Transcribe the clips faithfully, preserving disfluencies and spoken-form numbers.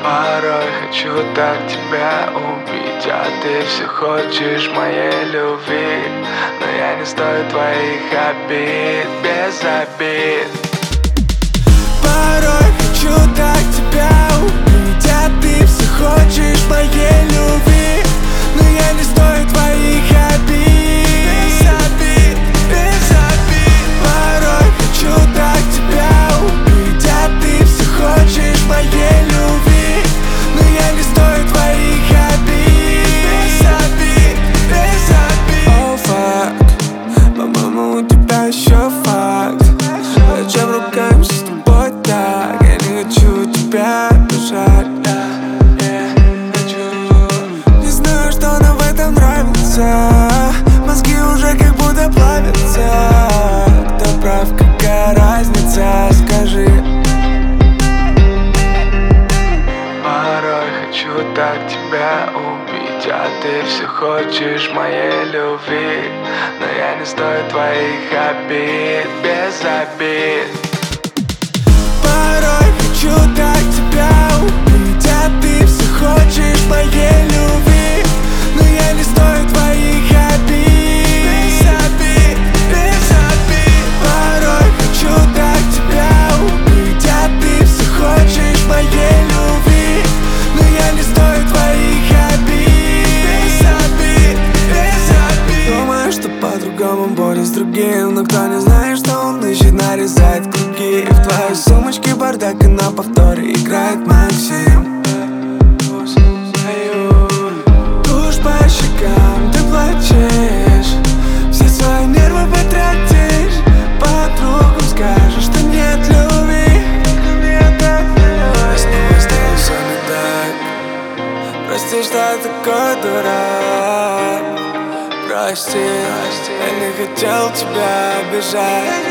Порой хочу так тебя убить, а ты все хочешь моей любви. Но я не стою твоих обид, без обид. Порой хочу так тебя убить, а ты все хочешь моей любви. Но я не стою твоих обид, без обид, без обид. Порой хочу так тебя убить, а ты все хочешь моей любви. Но я не стою твоих обид, без обид, без обид. О, факт, по-моему, у тебя еще факт. Зачем ругаемся с тобой так? Я не хочу тебя обижать. Не знаю, что нам в этом нравится. Мозги уже как будто плавятся. Кто прав, какая разница, скажи. Порой хочу так тебя убить, а ты все хочешь моей любви. Но я не стою твоих обид, без обид. Порой хочу так тебя убить, а ты все хочешь моей любви. Но я не стою твоих обид, без обид, без обид. Порой хочу так тебя убить, а ты все хочешь моей любви. Но я не стою твоих обид, без обид, без обид. Думаю, что по-другому будет с другим, но кто не знает, что он ищет, нарезает круги. В твоей сумочке бардак, и на повторе играет Максим. Тушь по щекам, ты плачешь, все свои нервы потратишь. Подругам скажешь, что нет любви. Я снова сделал все не так. Прости, что я такой дурак. Прости, я не хотел тебя обижать.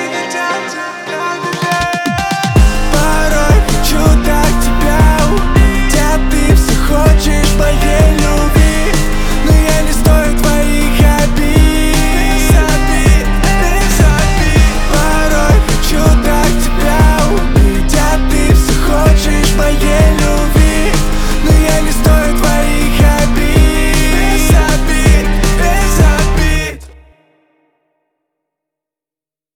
Порой хочу так тебя убить, а ты все хочешь моей любви. Но я не стою твоих обид, без обид, без обид. Порой хочу так тебя убить, а ты все хочешь моей